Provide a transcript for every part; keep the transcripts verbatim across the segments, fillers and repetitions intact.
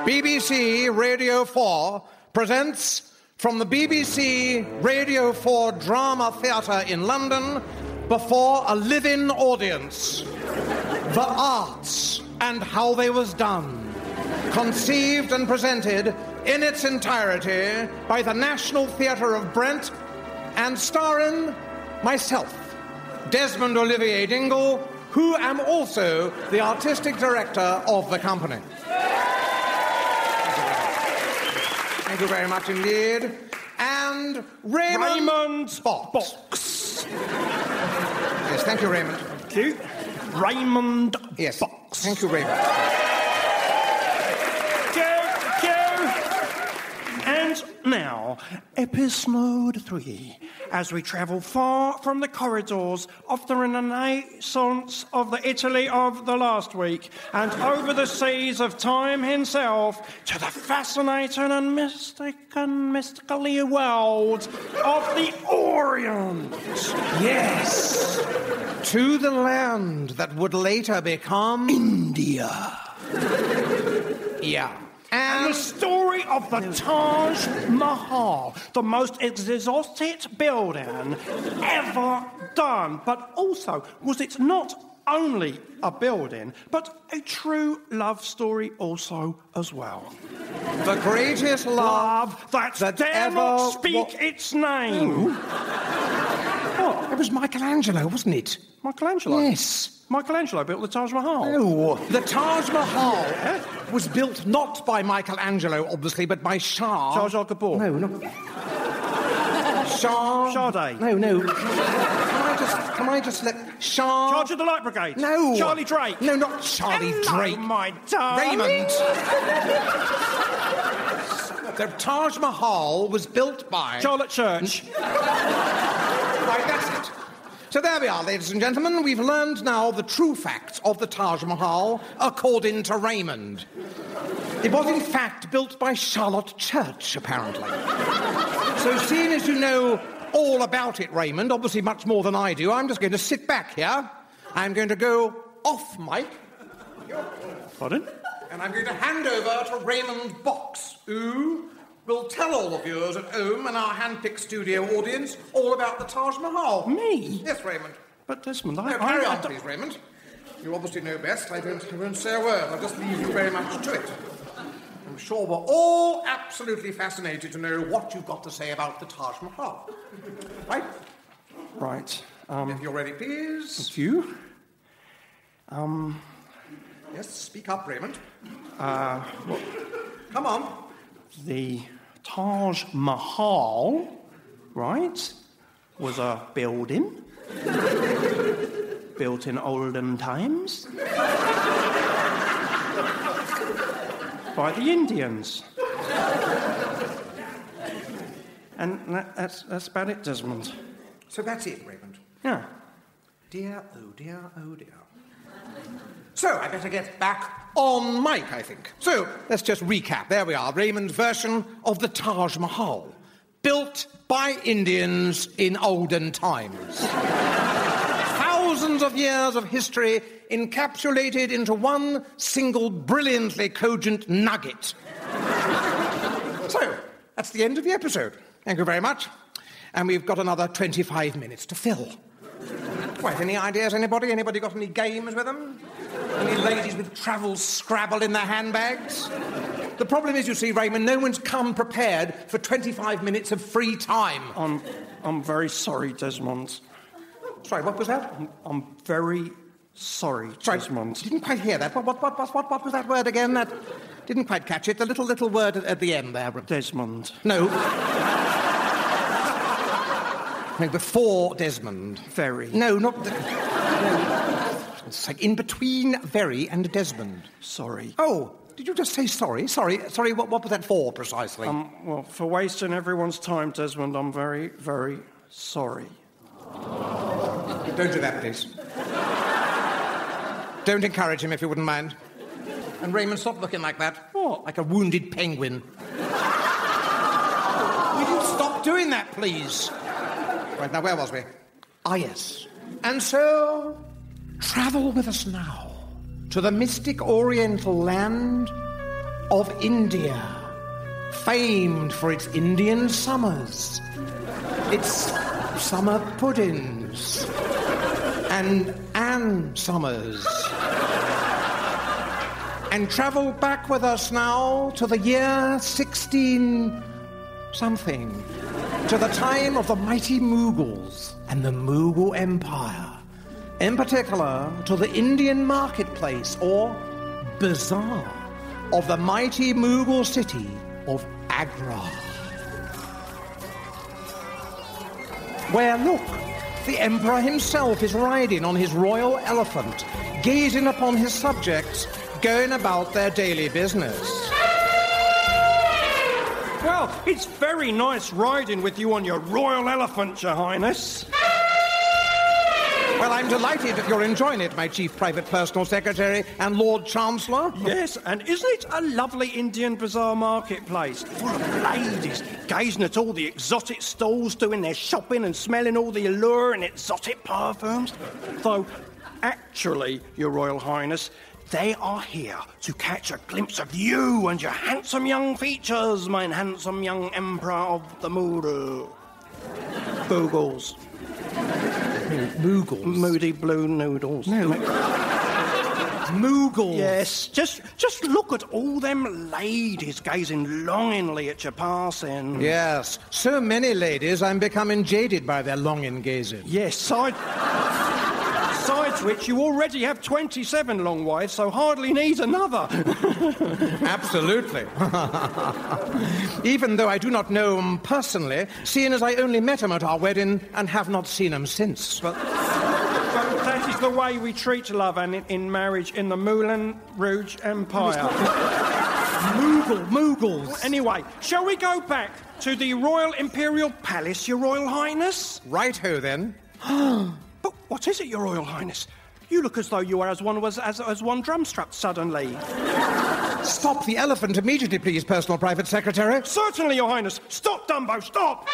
B B C Radio four presents from the B B C Radio four Drama Theatre in London before a live-in audience, The Arts and How They Was Done, conceived and presented in its entirety by the National Theatre of Brent and starring myself, Desmond Olivier Dingle, who am also the artistic director of the company. Thank you very much indeed. And Raymond, Raymond Box. Box. Yes, thank you, Raymond. Thank you. Raymond Yes. Box. Thank you, Raymond. Go, go. And now, episode three, as we travel far from the corridors of the Renaissance of the Italy of the last week and over the seas of time himself to the fascinating and mystic and mystically world of the Orient. Yes. To the land that would later become India. Yeah. And the story of the Taj Mahal, the most exotic building ever done. But also, was it not only a building, but a true love story also as well? The greatest love, Love that, that dare ever not speak wa- its name. Oh, it was Michelangelo, wasn't it? Michelangelo? Yes. Michelangelo built the Taj Mahal. Oh, the Taj Mahal was built not by Michelangelo, obviously, but by Shah. Jar Jar Gabor. No, no. Shah. Sade. No, no. Can I just, can I just let Shah... Charge of the Light Brigade. No. Charlie Drake. No, not Charlie Hello, Drake. my darling. Raymond. The Taj Mahal was built by... Charlotte Church. Right, that's it. So there we are, ladies and gentlemen. We've learned now the true facts of the Taj Mahal, according to Raymond. It was, in fact, built by Charlotte Church, apparently. So, seeing as you know all about it, Raymond, obviously much more than I do, I'm just going to sit back here. I'm going to go off mic. Pardon? And I'm going to hand over to Raymond Box, who will tell all of you at home and our hand-picked studio audience all about the Taj Mahal. Me? Yes, Raymond. But Desmond, I... No, carry I, on, I please, Raymond. You obviously know best. I don't, I won't say a word. I'll just leave you very much to it. I'm sure we're all absolutely fascinated to know what you've got to say about the Taj Mahal. Right? Right. Um, If you're ready, please. Thank you. Um... Yes, speak up, Raymond. Uh... Well, come on. The Taj Mahal, right, was a building built in olden times by the Indians. And that, that's, that's about it, Desmond. So that's it, Raymond. Yeah. Dear, oh dear, oh dear. So, I better get back on mic, I think. So, let's just recap. There we are, Raymond's version of the Taj Mahal, built by Indians in olden times. Thousands of years of history encapsulated into one single brilliantly cogent nugget. So, that's the end of the episode. Thank you very much. And we've got another twenty-five minutes to fill. Quite any ideas, anybody? Anybody got any games with them? Any ladies with travel Scrabble in their handbags? The problem is, you see, Raymond, no one's come prepared for twenty-five minutes of free time. I'm, I'm very sorry, Desmond. Sorry, what was that? I'm, I'm very sorry, Sorry, Desmond. didn't quite hear that. What, what, what, what, what, what was that word again? That didn't quite catch it. The little, little word at, at the end there. Desmond. No. No, before Desmond. Very. No, not... The, no. It's like in between very and Desmond. Sorry. Oh, did you just say sorry? Sorry, sorry, what, what was that for, precisely? Um, well, for wasting everyone's time, Desmond, I'm very, very sorry. Don't do that, please. Don't encourage him, if you wouldn't mind. And Raymond, stop looking like that. What? Like a wounded penguin. Will you stop doing that, please? Right, now, where was we? Ah, yes. And so, travel with us now to the mystic oriental land of India, famed for its Indian summers, its summer puddings, and Anne Summers. And travel back with us now to the year sixteen something, to the time of the mighty Mughals and the Mughal Empire, in particular to the Indian marketplace or bazaar of the mighty Mughal city of Agra. Where, look, the emperor himself is riding on his royal elephant, gazing upon his subjects going about their daily business. Well, it's very nice riding with you on your royal elephant, Your Highness. Well, I'm delighted that you're enjoying it, my Chief Private Personal Secretary and Lord Chancellor. Yes, and isn't it a lovely Indian bazaar marketplace? Full of ladies, gazing at all the exotic stalls, doing their shopping and smelling all the allure and exotic perfumes. Though, actually, Your Royal Highness, they are here to catch a glimpse of you and your handsome young features, mine handsome young Emperor of the Moodle. Boogles. Mughals? Moody blue noodles. No. Mughals. Yes, just just look at all them ladies gazing longingly at your passing. Yes, so many ladies, I'm becoming jaded by their longing gazing. Yes, side... Besides which, you already have twenty-seven long wives, so hardly need another. Absolutely. Even though I do not know him personally, seeing as I only met him at our wedding and have not seen him since. But, but that is the way we treat love and in, in marriage in the Moulin Rouge Empire. Mughal, Mughals. Anyway, shall we go back to the Royal Imperial Palace, Your Royal Highness? Right-ho, then. But what is it, Your Royal Highness? You look as though you are as one was as, as one drumstruck suddenly. Stop the elephant immediately, please, Personal Private Secretary. Certainly, Your Highness. Stop, Dumbo, stop!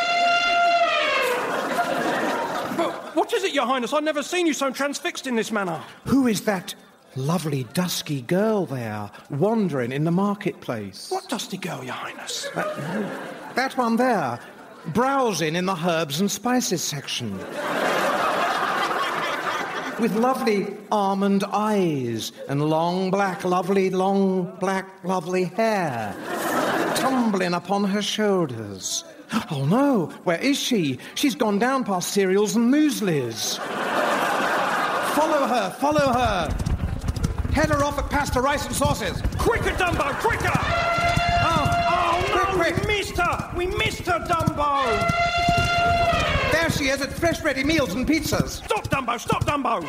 But what is it, Your Highness? I've never seen you so transfixed in this manner. Who is that lovely dusky girl there, wandering in the marketplace? What dusty girl, Your Highness? That, that one there, browsing in the herbs and spices section. With lovely almond eyes and long black, lovely, long black, lovely hair tumbling upon her shoulders. Oh no, where is she? She's gone down past cereals and mueslis. Follow her, follow her. Head her off at pasta, rice and sauces. Quicker, Dumbo, quicker! Oh, oh no, quick, quick. we missed her! We missed her, Dumbo! There she is at Fresh Ready Meals and Pizzas. Stop, Dumbo, stop, Dumbo!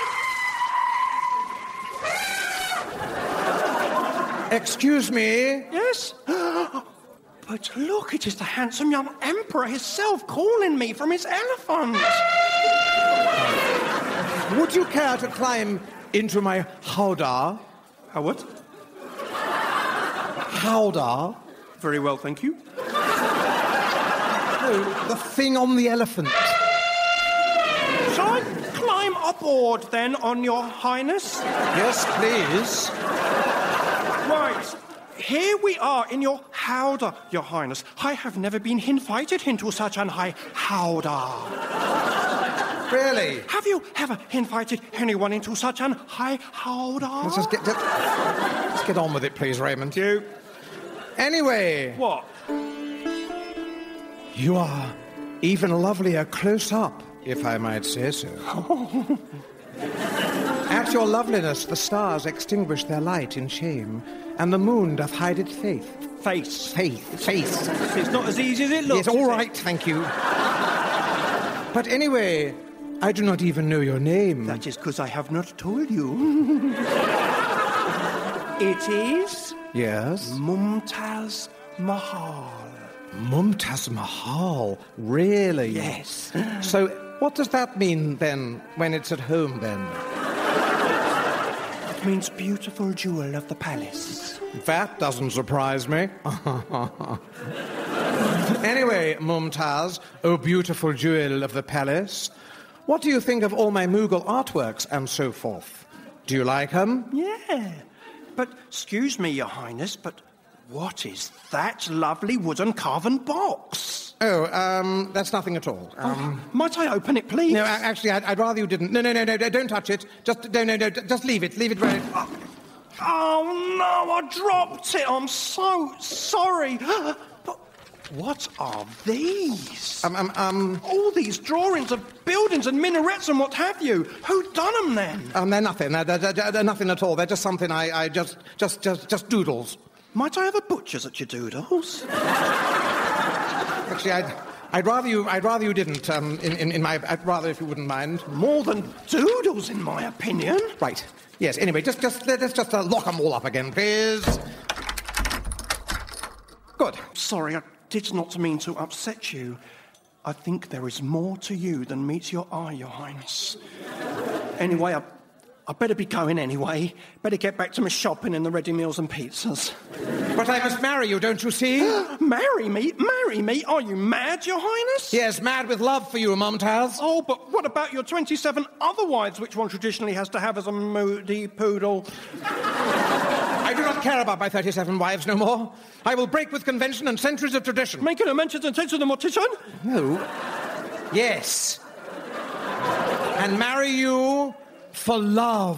Excuse me? Yes? But look, it is the handsome young Emperor himself calling me from his elephant. Would you care to climb into my howdah? How what? Howdah? Very well, thank you. Oh, the thing on the elephant. Shall I climb aboard, then, on your highness? Yes, please. Right. Here we are in your howdah, your highness. I have never been invited into such an high howdah. Really? Have you ever invited anyone into such an high howdah? Let's just get, let's, let's get on with it, please, Raymond. You. Anyway. What? You are even lovelier close up, if I might say so. At your loveliness, the stars extinguish their light in shame, and the moon doth hide its faith. Face. Faith, faith. It's not as easy as it looks. Yes, all right, thank you. But anyway, I do not even know your name. That is because I have not told you. It is... Yes? Mumtaz Mahal. Mumtaz Mahal, really? Yes. So, what does that mean, then, when it's at home, then? It means beautiful jewel of the palace. That doesn't surprise me. Anyway, Mumtaz, oh beautiful jewel of the palace, what do you think of all my Mughal artworks and so forth? Do you like them? Yeah. But, excuse me, Your Highness, but what is that lovely wooden carven box? Oh, um, that's nothing at all. Um, oh, might I open it, please? No, a- actually, I'd, I'd rather you didn't. No, no, no, no, don't touch it. Just, no, no, no, just leave it. Leave it where it... Oh, oh no, I dropped it. I'm so sorry. But what are these? Um, um, um... All these drawings of buildings and minarets and what have you. Who done them, then? Um, they're nothing. They're, they're, they're, they're nothing at all. They're just something I, I just, just, just, just doodles. Might I have a butcher's at your doodles? Actually, I'd, I'd rather you, I'd rather you didn't. Um, in, in, in my, I'd rather if you wouldn't mind. More than doodles, in my opinion. Right. Yes. Anyway, just, just let's just uh, lock them all up again, please. Good. Sorry, I did not mean to upset you. I think there is more to you than meets your eye, Your Highness. Anyway, I, I better be going anyway. Better get back to my shopping and the ready meals and pizzas. But I must marry you, don't you see? Marry me? Marry me? Are you mad, Your Highness? Yes, mad with love for you, Mumtaz. Oh, but what about your twenty-seven other wives, which one traditionally has to have as a moody poodle? I do not care about my thirty-seven wives no more. I will break with convention and centuries of tradition. Making a mention and sense of the mortician? No. Yes. And marry you for love.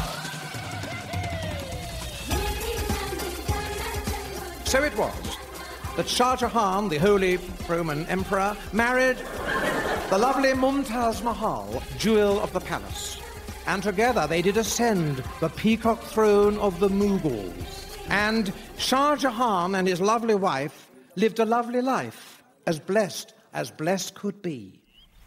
So it was that Shah Jahan, the holy Roman emperor, married the lovely Mumtaz Mahal, jewel of the palace. And together they did ascend the peacock throne of the Mughals. And Shah Jahan and his lovely wife lived a lovely life, as blessed as blessed could be.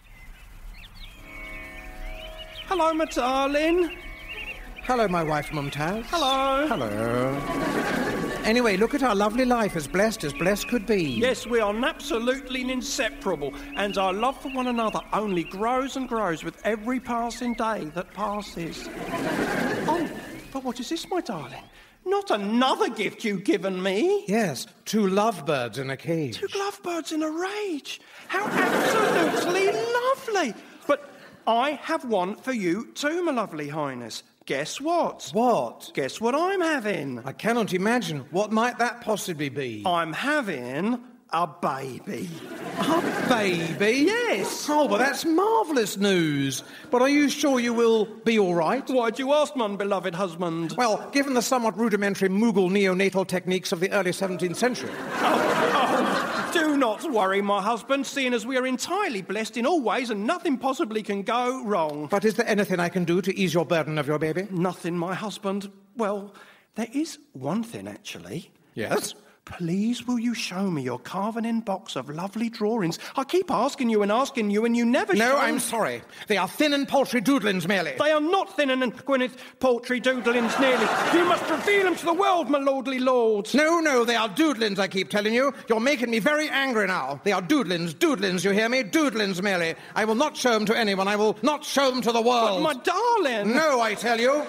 Hello, my darling. Hello, my wife, Mumtaz. Hello. Hello. Anyway, look at our lovely life, as blessed as blessed could be. Yes, we are absolutely inseparable, and our love for one another only grows and grows with every passing day that passes. Oh, but what is this, my darling? Not another gift you've given me. Yes, two lovebirds in a cage. Two lovebirds in a rage. How absolutely lovely. But I have one for you too, my lovely Highness. Guess what? What? Guess what I'm having? I cannot imagine. What might that possibly be? I'm having a baby. A baby? Yes. Oh, well, that's marvellous news. But are you sure you will be all right? Why do you ask, my beloved husband? Well, given the somewhat rudimentary Mughal neonatal techniques of the early seventeenth century. Oh, oh, do not worry, my husband, seeing as we are entirely blessed in all ways and nothing possibly can go wrong. But is there anything I can do to ease your burden of your baby? Nothing, my husband. Well, there is one thing, actually. Yes? Please, will you show me your carven-in box of lovely drawings? I keep asking you and asking you, and you never show... No, I'm sorry. They are thin and paltry doodlings, merely. They are not thin and Gwyneth paltry doodlings, nearly. You must reveal them to the world, my lordly lords. No, no, they are doodlings, I keep telling you. You're making me very angry now. They are doodlings, doodlings, you hear me? Doodlings, merely. I will not show them to anyone. I will not show them to the world. But, my darling... No, I tell you.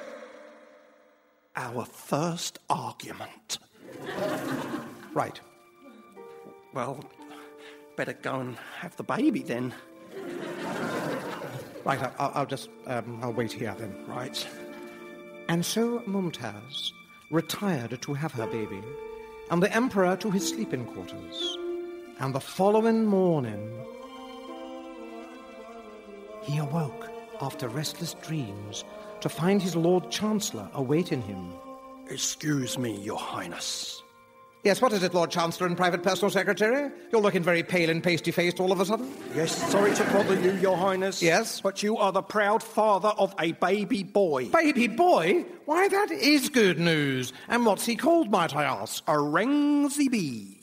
Our first argument. Right. Well, better go and have the baby then. Right, I'll, I'll just, um, I'll wait here then. Right. And so Mumtaz retired to have her baby, and the emperor to his sleeping quarters. And the following morning, he awoke after restless dreams to find his Lord Chancellor awaiting him. Excuse me, Your Highness. Yes, what is it, Lord Chancellor and Private Personal Secretary? You're looking very pale and pasty-faced all of a sudden. Yes, sorry to bother you, Your Highness. Yes? But you are the proud father of a baby boy. Baby boy? Why, that is good news. And what's he called, might I ask? A Ringsy Bee.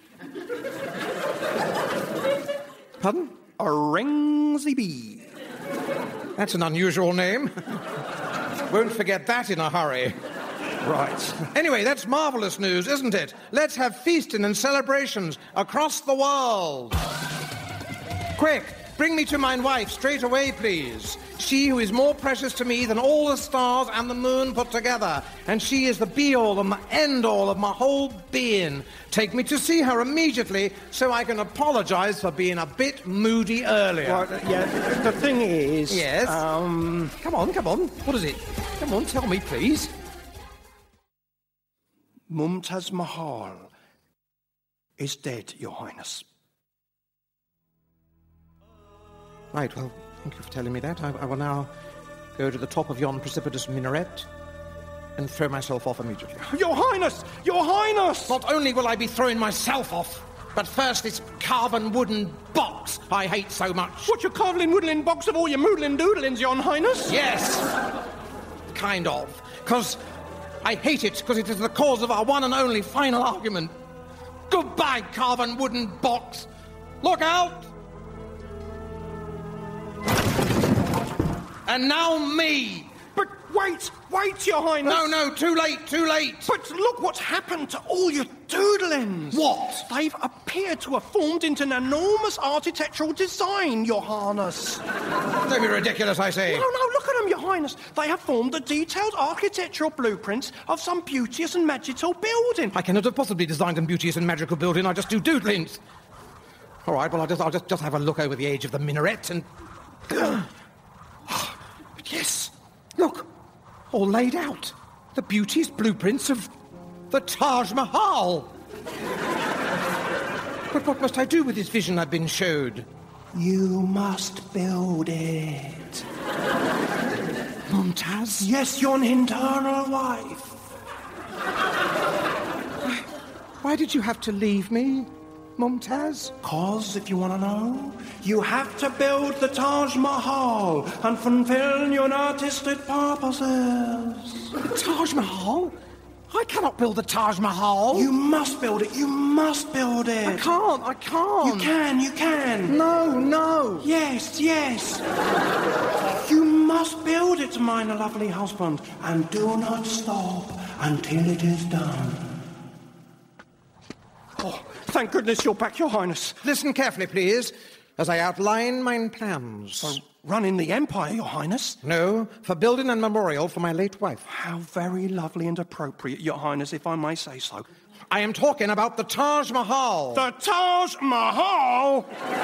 Pardon? A Ringsy Bee. That's an unusual name. Won't forget that in a hurry. Right. Anyway, that's marvellous news, isn't it? Let's have feasting and celebrations across the world. Quick, bring me to mine wife straight away, please. She who is more precious to me than all the stars and the moon put together. And she is the be-all and the end-all of my whole being. Take me to see her immediately so I can apologise for being a bit moody earlier. Right, yeah, the thing is... Yes? Um... Come on, come on. What is it? Come on, tell me, please. Mumtaz Mahal is dead, Your Highness. Right, well, thank you for telling me that. I, I will now go to the top of yon precipitous minaret and throw myself off immediately. Your Highness! Your Highness! Not only will I be throwing myself off, but first this carven wooden box I hate so much. What, your carving woodland box of all your moodlin doodlins, Your Highness? Yes, kind of. Because I hate it, because it is the cause of our one and only final argument. Goodbye, carven wooden box. Look out! And now me! But wait, wait, Your Highness! No, no, too late, too late! But look what's happened to all your doodlings! What? They've appeared to have formed into an enormous architectural design, Your Highness. Don't be ridiculous, I say. No, no, look at them, Your Highness. They have formed the detailed architectural blueprints of some beauteous and magical building. I cannot have possibly designed a beauteous and magical building. I just do doodlings. All right, well, I'll just, I'll just, just have a look over the age of the minaret and... Yes, look, all laid out. The beauteous blueprints of the Taj Mahal. But what must I do with this vision I've been showed? You must build it. Mumtaz? Yes, your internal wife. Why, why did you have to leave me, Mumtaz? 'Cause, if you want to know, you have to build the Taj Mahal and fulfill your artistic purposes. The Taj Mahal? I cannot build the Taj Mahal. You must build it. You must build it. I can't. I can't. You can. You can. No, no. Yes, yes. You must build it, my lovely husband, and do not stop until it is done. Oh, thank goodness you're back, Your Highness. Listen carefully, please, as I outline mine plans. For running the empire, Your Highness? No, for building a memorial for my late wife. How very lovely and appropriate, Your Highness, if I may say so. I am talking about the Taj Mahal. The Taj Mahal?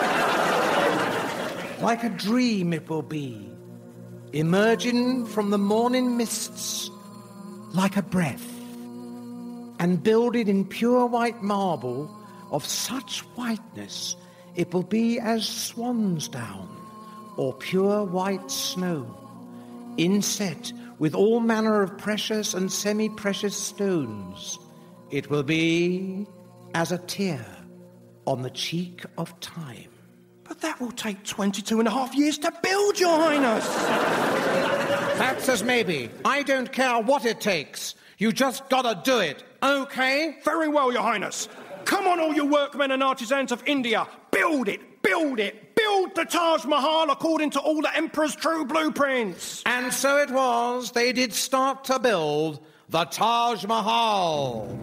Like a dream it will be, emerging from the morning mists like a breath, and builded in pure white marble of such whiteness it will be as swan's down or pure white snow, inset with all manner of precious and semi-precious stones. It will be as a tear on the cheek of time. But that will take twenty-two and a half years to build, Your Highness. That's as maybe. I don't care what it takes. You just gotta do it, okay? Very well, Your Highness. Come on, all you workmen and artisans of India. Build it, build it, build the Taj Mahal according to all the Emperor's true blueprints. And so it was, they did start to build the Taj Mahal.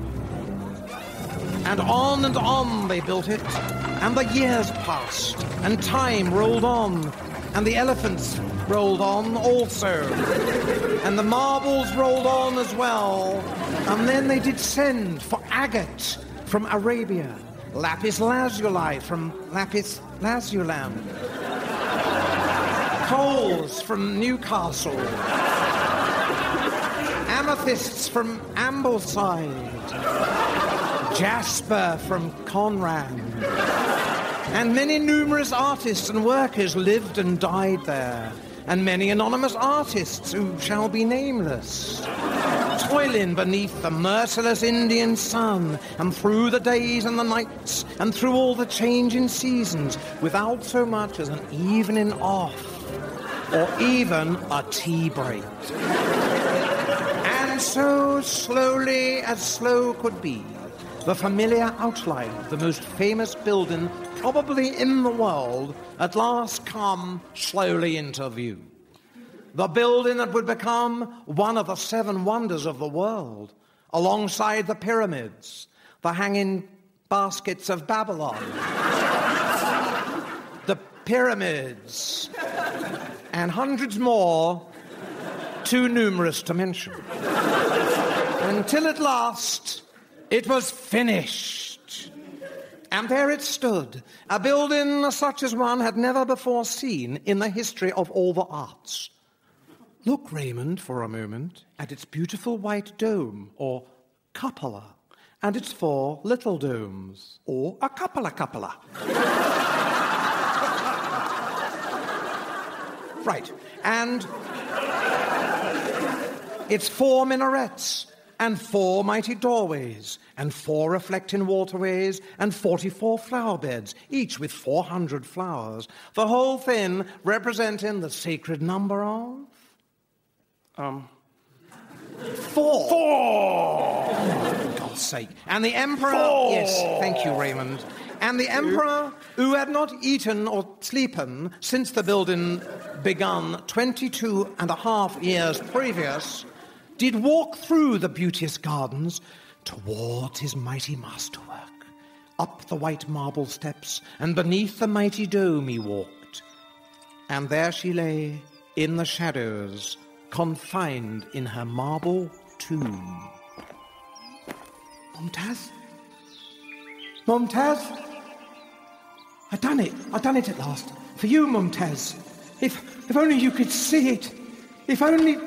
And on and on they built it, and the years passed, and time rolled on, and the elephants rolled on also, and the marbles rolled on as well, and then they did send for agate from Arabia, lapis lazuli from lapis lazulam, coals from Newcastle, amethysts from Ambleside, jasper from Conran, and many numerous artists and workers lived and died there, and many anonymous artists who shall be nameless, toiling beneath the merciless Indian sun, and through the days and the nights, and through all the changing seasons, without so much as an evening off, or even a tea break. And so, slowly as slow could be, the familiar outline of the most famous building probably in the world at last come slowly into view. The building that would become one of the seven wonders of the world, alongside the pyramids, the hanging baskets of Babylon, the pyramids, and hundreds more too numerous to mention. Until at last it was finished. And there it stood, a building such as one had never before seen in the history of all the arts. Look, Raymond, for a moment, at its beautiful white dome, or cupola, and it's for little dooms. Or a cupola cupola. Right, and it's four minarets, and four mighty doorways, and four reflecting waterways, and forty-four flower beds, each with four hundred flowers. The whole thing representing the sacred number of... Um... Four. Four! Oh, for God's sake. And the emperor... Four! Yes, thank you, Raymond. And the emperor, who had not eaten or sleepen since the building begun twenty-two and a half years previous, did walk through the beauteous gardens towards his mighty masterwork. Up the white marble steps and beneath the mighty dome he walked. And there she lay in the shadows, confined in her marble tomb. Mumtaz? Mumtaz? I've done it. I've done it at last. For you, Mumtaz. If, if only you could see it. If only...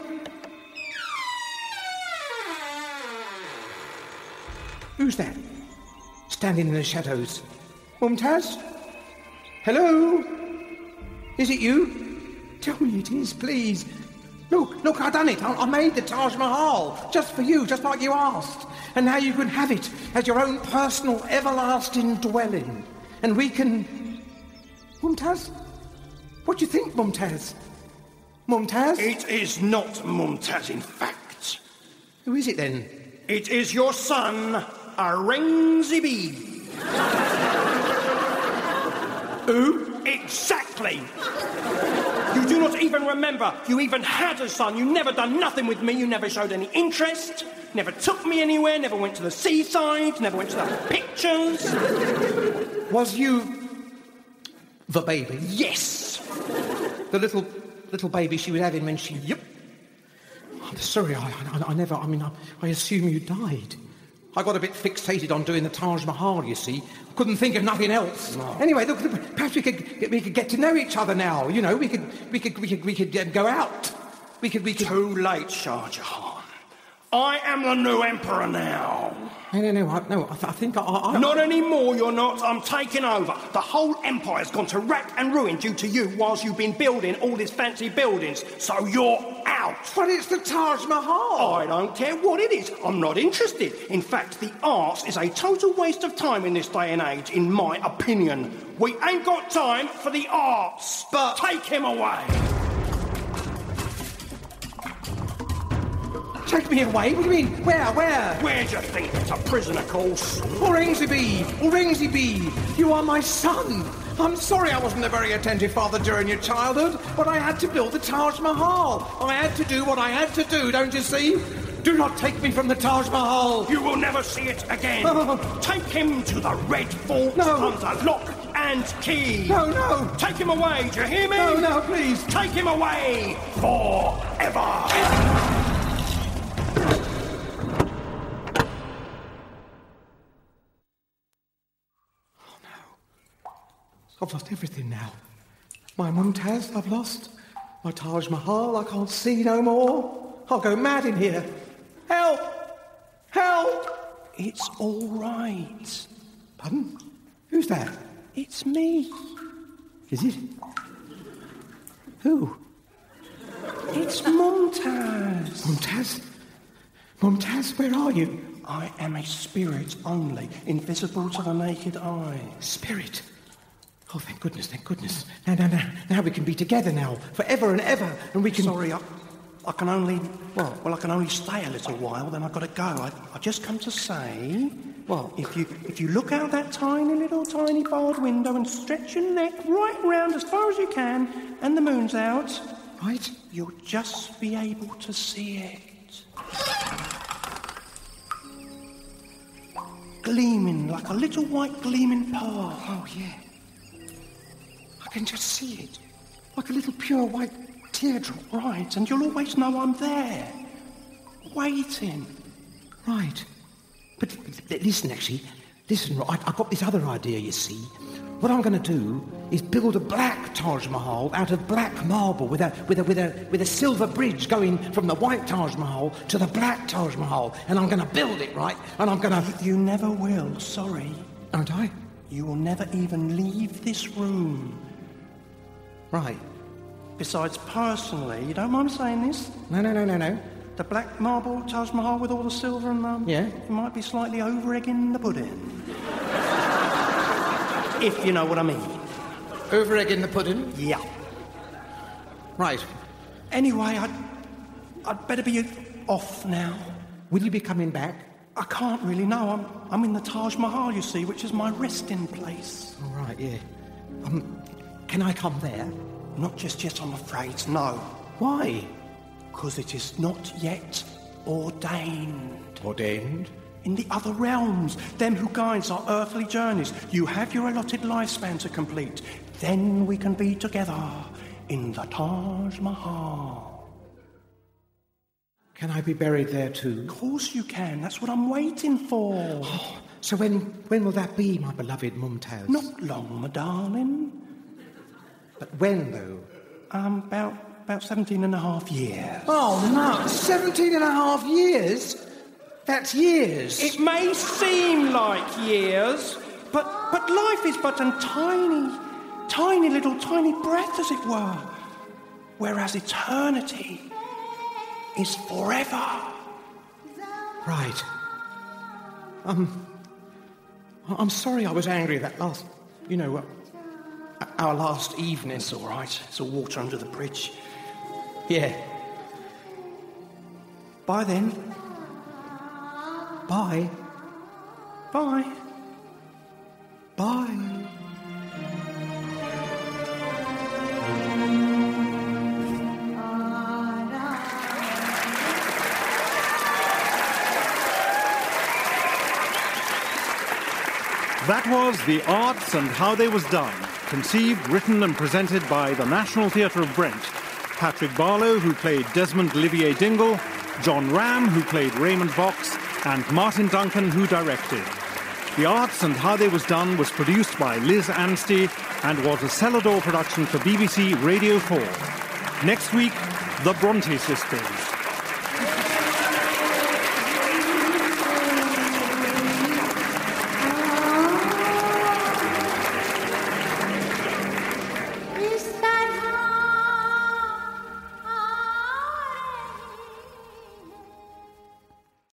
Who's that? Standing in the shadows. Mumtaz? Hello? Is it you? Tell me it is, please. Look, look, I've done it. I, I made the Taj Mahal. Just for you, just like you asked. And now you can have it as your own personal, everlasting dwelling. And we can... Mumtaz? What do you think, Mumtaz? Mumtaz? It is not Mumtaz, in fact. Who is it, then? It is your son, Aurangzeb. Who? Exactly. You do not even remember you even had a son. You never done nothing with me. You never showed any interest. Never took me anywhere. Never went to the seaside. Never went to the pictures. Was you... the baby? Yes. The little little baby she was having when she... Yep. I'm sorry, I, I, I never... I mean, I, I assume you died. I got a bit fixated on doing the Taj Mahal, you see. Couldn't think of nothing else. No. Anyway, look, perhaps we could we could get to know each other now. You know, we could we could we could we could uh, go out. We could we could. Too late, Shah Jahan. I am the new emperor now. No, no, no, I, no. I, th- I think I, I... Not anymore, you're not. I'm taking over. The whole empire's gone to rack and ruin due to you whilst you've been building all these fancy buildings. So you're out. But it's the Taj Mahal. I don't care what it is. I'm not interested. In fact, the arts is a total waste of time in this day and age, in my opinion. We ain't got time for the arts. But... Take him away. Take me away? What do you mean? Where? Where? Where do you think? It's a prison, of course. Aurangzeb! Aurangzeb! You are my son! I'm sorry I wasn't a very attentive father during your childhood, but I had to build the Taj Mahal. I had to do what I had to do, don't you see? Do not take me from the Taj Mahal. You will never see it again. Oh. Take him to the Red Fort no. under lock and key. No, no. Take him away, do you hear me? No, no, please. Take him away forever. I've lost everything now. My Mumtaz, I've lost. My Taj Mahal, I can't see no more. I'll go mad in here. Help! Help! It's all right. Pardon? Who's that? It's me. Is it? Who? It's Mumtaz. Mumtaz? Mumtaz, where are you? I am a spirit only, invisible to the naked eye. Spirit? Oh, thank goodness, thank goodness. Now, now, now, now we can be together now, forever and ever, and we can... Sorry, I, I can only... Well, well, I can only stay a little while, then I've got to go. I, I just come to say... Well, if you if you look out that tiny little tiny barred window and stretch your neck right round as far as you can, and the moon's out... Right? You'll just be able to see it. Gleaming like a little white gleaming pearl. Oh, yeah. I can just see it, like a little pure white teardrop. Right, and you'll always know I'm there, waiting. Right. But, but listen, actually, listen, I, I've got this other idea, you see. what I'm going to do is build a black Taj Mahal out of black marble with a, with a, with a, with a silver bridge going from the white Taj Mahal to the black Taj Mahal. And I'm going to build it, right? And I'm going to... You never will, sorry. Aren't I? You will never even leave this room. Right. Besides, personally, you don't mind saying this? No, no, no, no, no. The black marble Taj Mahal with all the silver and um, yeah, it might be slightly over-egging the pudding. If you know what I mean. Over-egging the pudding? Yeah. Right. Anyway, I'd, I'd better be off now. Will you be coming back? I can't really, no. I'm, I'm in the Taj Mahal, you see, which is my resting place. All right, yeah. Um, can I come there? Not just yet, I'm afraid, no. Why? Because it is not yet ordained. Ordained? In the other realms, them who guides our earthly journeys, you have your allotted lifespan to complete. Then we can be together in the Taj Mahal. Can I be buried there too? Of course you can. That's what I'm waiting for. Oh, so when when will that be, my beloved Mumtaz? Not long, my darling. But when, though? Um, about, about seventeen and a half years. Oh, no. Seventeen and a half years? That's years. It may seem like years, but, but life is but a tiny, tiny little tiny breath, as it were. Whereas eternity is forever. Right. Um, I'm sorry I was angry that last, you know, uh, our last evening. It's all right. It's all water under the bridge. Yeah. Bye then. Bye. Bye. Bye. That was The Arts and How They Was Done, conceived, written and presented by the National Theatre of Brent. Patrick Barlow, who played Desmond Olivier Dingle, John Ram, who played Raymond Vox, and Martin Duncan, who directed. The Arts and How They Was Done was produced by Liz Anstey and was a Celador production for B B C Radio four. Next week, The Bronte Sisters.